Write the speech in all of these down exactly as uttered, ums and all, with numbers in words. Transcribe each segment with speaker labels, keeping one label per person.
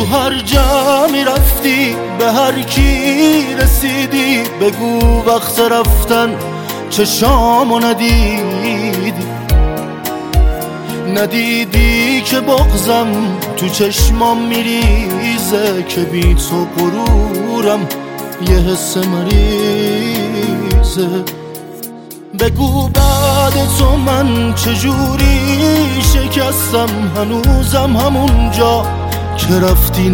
Speaker 1: هر جمعی رفتی به هر کی رسیدی، بگو وقت رفتن چشامو ندیدی، ندیدی که بغضم تو چشمام میریزه، که بی تو غرورم یه حس مریضه. بگو بعد تو من چجوری شکستم، هنوزم همونجا که رفتی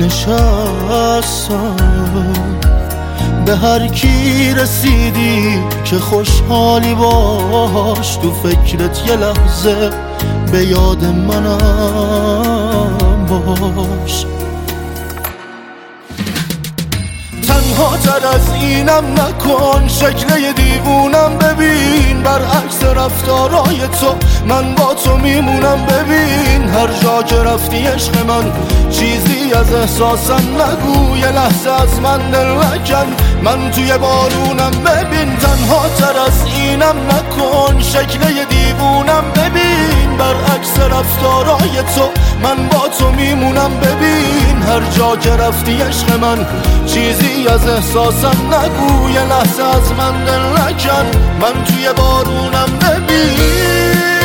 Speaker 1: نشستم. به هر کی رسیدی که خوشحالی باش، تو فکرت یه لحظه به یاد منم باش. تنها تر از اینم نکن، شکل یه دیوونم ببین، برعکس رفتارای تو من با تو میمونم. ببین هر جا که رفتی عشق من، چیزی از احساسم نگو، یه لحظه از من دل نکن، من توی بارونم. ببین تنها تر از اینم نکن، شکل یه دیوونم ببین، برعکس رفتارای تو من با تو میمونم. ببین هر جا که رفتی عشق من، چیزی از احساسم نگو، یه لحظه از من دل نکن، من توی بارونم. ببین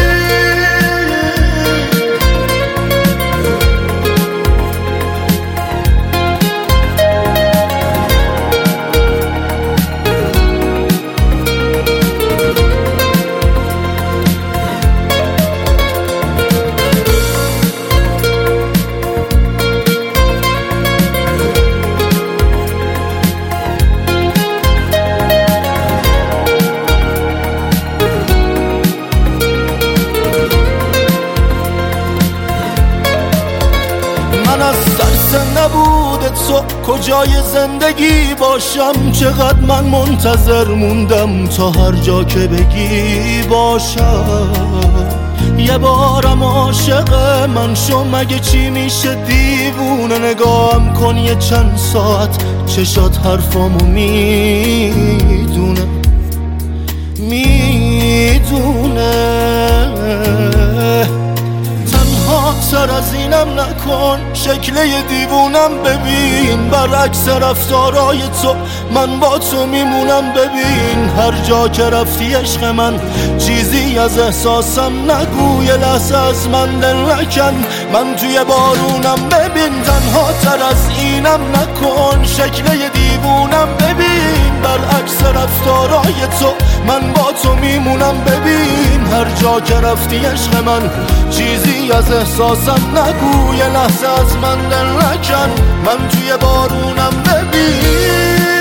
Speaker 1: من از ترس نبود تو کجای زندگی باشم، چقدر من منتظر موندم تا هر جا که بگی باشم. یه بارم عاشق من شو، مگه چی میشه دیوونه، نگاهم کن یه چند ساعت، چشات حرفامو میدونه میدونه. سر از اینم نکن، شکل یه دیوونم ببین، برعکس رفتارای تو من با تو میمونم. ببین هر جا که رفتی عشق من، چیزی از احساسم نگو، یه لحظه از من دل نکن، من توی بارونم. ببین تنها تر از اینم نکن، شکل یه دیوونم ببین، برعکس رفتارای تو من با تو میمونم. ببین هر جا که رفتی عشق من، چیزی از احساسم نگو، یه لحظه از من دل نکن، من توی بارونم. ببین